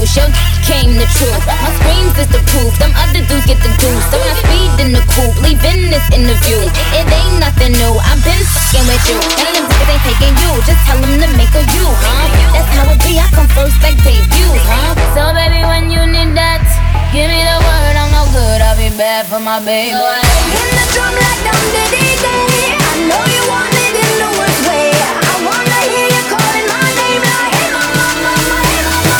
juice. Your came the truth. My screams is the proof. Them other dudes get the juice. So I speed in the coupe, leaving this interview. It ain't nothing new. I've been fucking with you. None of them niggas ain't taking you. Just tell them to make a you, huh? That's how it be. I come first, like debut, huh? So baby, when you need that, give me the word. I'm no good. I'll be bad for my baby. In the drum like dum diddy day. I know you want it in the worst way. I wanna hear you calling my name like hey mama, mama, hey mama.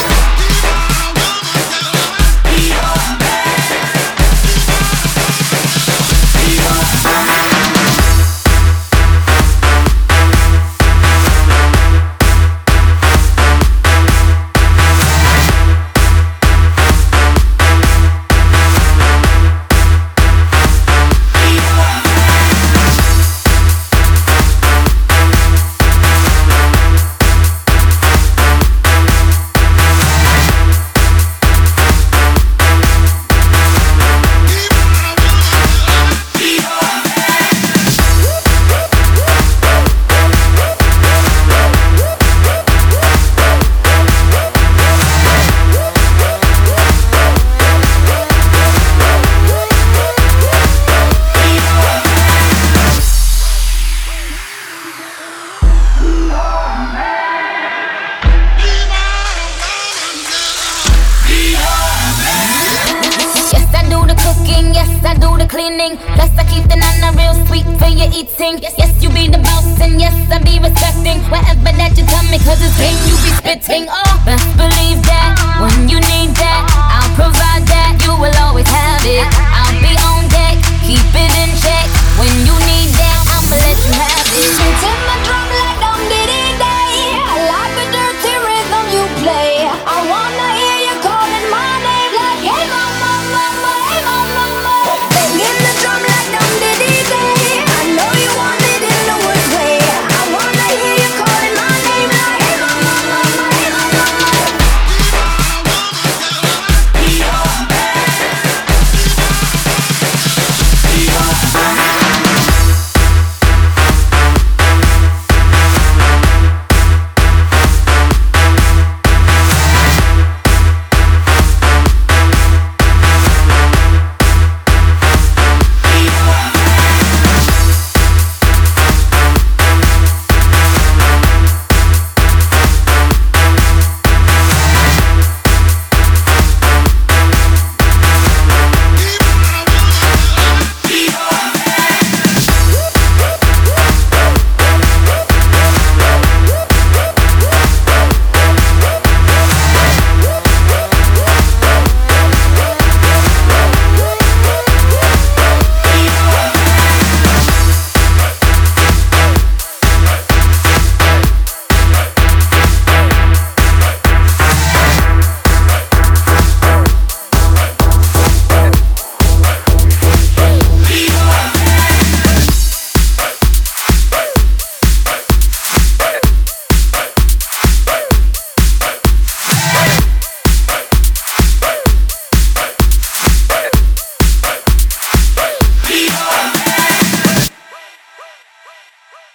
Plus I keep the nana real sweet for your eating. Yes, you be the boss and yes, I be respecting whatever that you tell me, cause it's game you be spitting. Oh, best believe that when you need that, I'll provide that. You will always have it. I'll be on